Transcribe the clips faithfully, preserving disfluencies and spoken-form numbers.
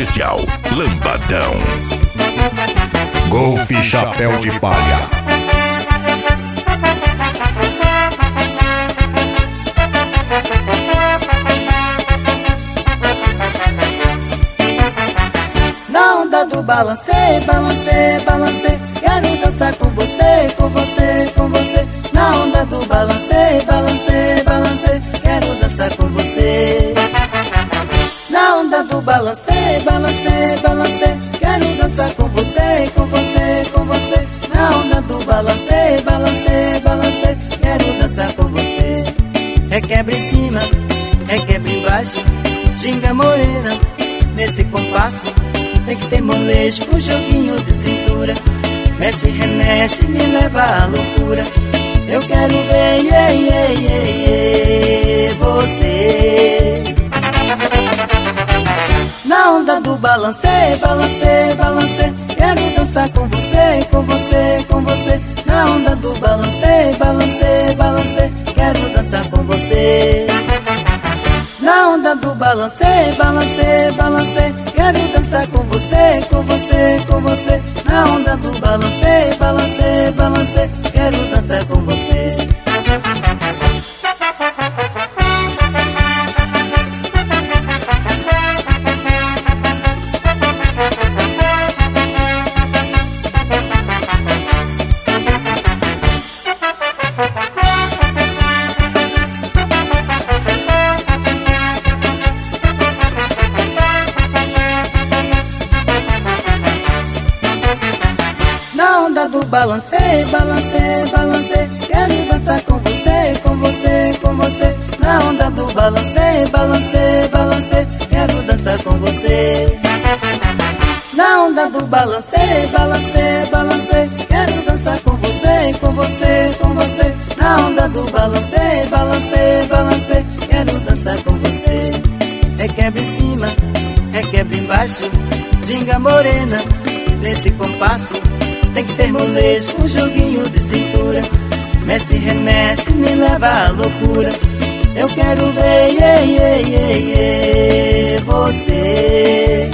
especial Lambadão. Golfe Chapéu de Palha. Na onda do balancê, balancê, balancê, quero dançar com você, com você, com você. Na onda do balancê, balancê, balancê, quero dançar com você. Na onda do balancê, balancê, balancê, quero dançar com você, com você, com você. Na onda do balancê, balancê, balancê, quero dançar com você. Requebra em cima, requebra embaixo, ginga morena, nesse compasso. Tem que ter molejo pro joguinho de cintura. Mexe, remexe, me leva à loucura. Eu quero ver, yeah, yeah, yeah, yeah, você. Na onda do balancê, balancê, balancê, quero dançar com você, com você, com você. Na onda do balancê, balancê, balancê, quero dançar com você. Na onda do balancê, balancê, balancê, quero dançar com você, com você, com você. Na onda do balancê, balancê, balancê, quero dançar com você. Balancê, balancê, balancê, quero dançar com você, com você, com você. Na onda do balancê, balancê, balancê, quero dançar com você. Na onda do balancê, balancê, balancê, quero dançar com você, com você, com você. Na onda do balancê, balancê, balancê, quero dançar com você. Requebra em cima, requebra embaixo, ginga morena, nesse compasso. Tem que ter molejo com joguinho de cintura. Mexe, remexe, me leva à loucura. Eu quero ver, yeah, yeah, yeah, yeah, você.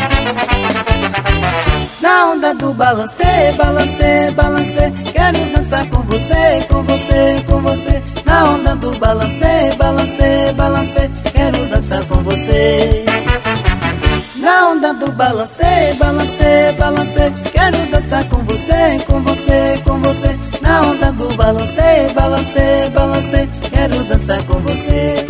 Na onda do balancê, balancê, balancê, quero dançar com você, com você, com você. Na onda do balancê, balancê, balancê, quero dançar com você. Na onda do balancê, balancê, balancê, quero dançar com você, com você, com você. Na onda do balancê, balancê, balancê, quero dançar com você.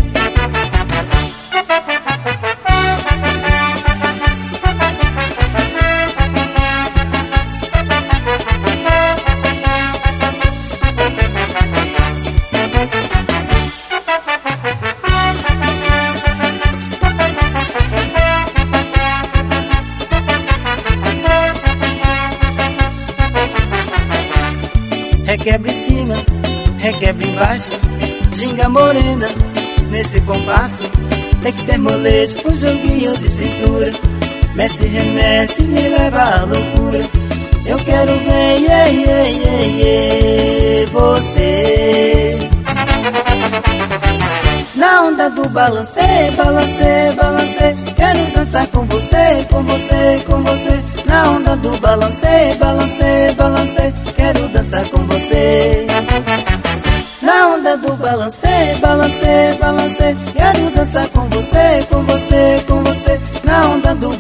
Requebra em cima, requebra embaixo, ginga morena, nesse compasso. Tem que ter molejo pro joguinho de cintura. Mexe, remexe, me leva à loucura. Eu quero ver, yeah, yeah, yeah, yeah, você. Na onda do balancê, balancê, balancê, quero dançar com você, com você, com você. Na onda do balancê, balancê, balancê, quero dançar com você. Na onda do balancê, balancê, balancê, quero dançar com você, com você, com você. Na onda do